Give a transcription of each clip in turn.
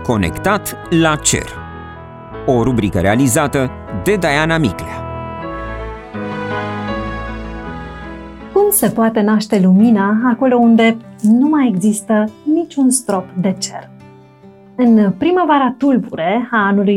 Conectat la cer. O rubrică realizată de Diana Miclea. Cum se poate naște lumina acolo unde nu mai există niciun strop de cer? În primăvara tulbure a anului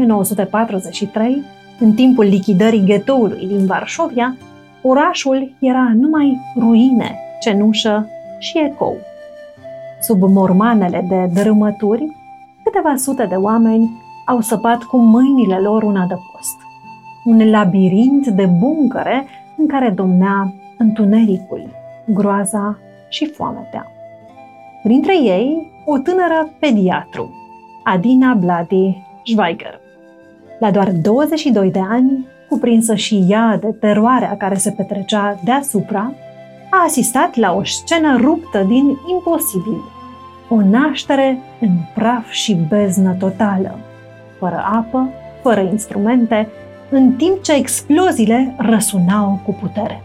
1943, în timpul lichidării ghetoului din Varșovia, orașul era numai ruine, cenușă și ecou. Sub mormanele de dărâmături, câteva sute de oameni au săpat cu mâinile lor un adăpost. Un labirint de buncăre în care domnea întunericul, groaza și foametea. Printre ei, o tânără pediatru, Adina Bladi Schweiger. La doar 22 de ani, cuprinsă și ea de teroarea care se petrecea deasupra, a asistat la o scenă ruptă din imposibil. O naștere în praf și beznă totală, fără apă, fără instrumente, în timp ce exploziile răsunau cu putere.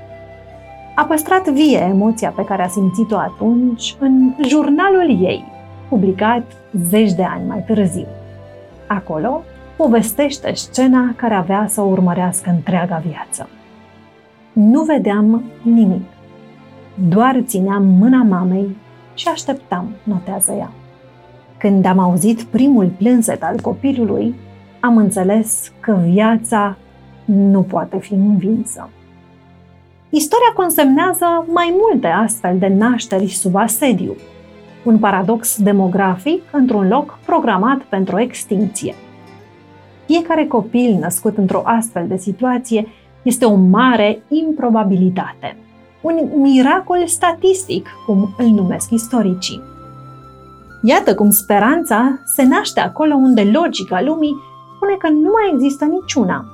A păstrat vie emoția pe care a simțit-o atunci în jurnalul ei, publicat 10 de ani mai târziu. Acolo povestește scena care avea să o urmărească întreaga viață. Nu vedeam nimic, doar țineam mâna mamei și așteptam, notează ea. Când am auzit primul plânset al copilului, am înțeles că viața nu poate fi învinsă. Istoria consemnează mai multe astfel de nașteri sub asediu, un paradox demografic într-un loc programat pentru extincție. Fiecare copil născut într-o astfel de situație este o mare improbabilitate, un miracol statistic, cum îl numesc istoricii. Iată cum speranța se naște acolo unde logica lumii spune că nu mai există niciuna.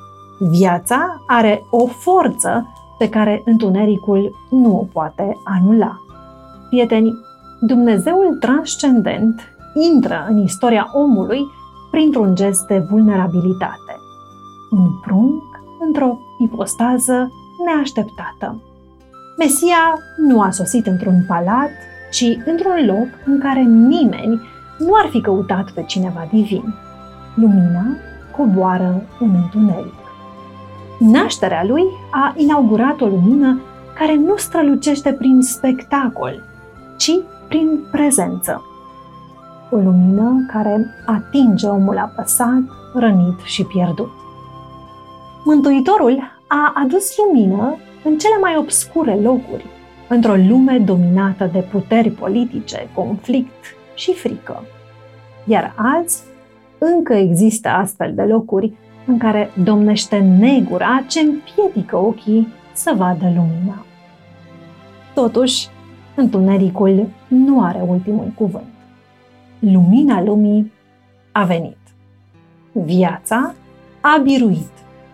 Viața are o forță pe care întunericul nu o poate anula. Prieteni, Dumnezeul transcendent intră în istoria omului printr-un gest de vulnerabilitate. Un prunc într-o ipostază neașteptată. Mesia nu a sosit într-un palat, ci într-un loc în care nimeni nu ar fi căutat pe cineva divin. Lumina coboară în întuneric. Nașterea lui a inaugurat o lumină care nu strălucește prin spectacol, ci prin prezență. O lumină care atinge omul apăsat, rănit și pierdut. Mântuitorul a adus lumină în cele mai obscure locuri, într-o lume dominată de puteri politice, conflict și frică. Iar azi încă există astfel de locuri în care domnește negura ce împiedică ochii să vadă lumina. Totuși, întunericul nu are ultimul cuvânt. Lumina lumii a venit. Viața a biruit.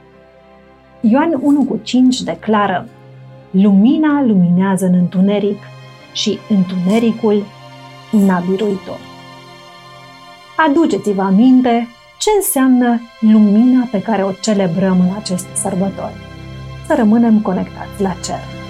Ioan 1,5 declară: lumina luminează în întuneric și întunericul n-a biruit-o. Aduceți-vă aminte ce înseamnă lumina pe care o celebrăm în aceste sărbători. Să rămânem conectați la cer.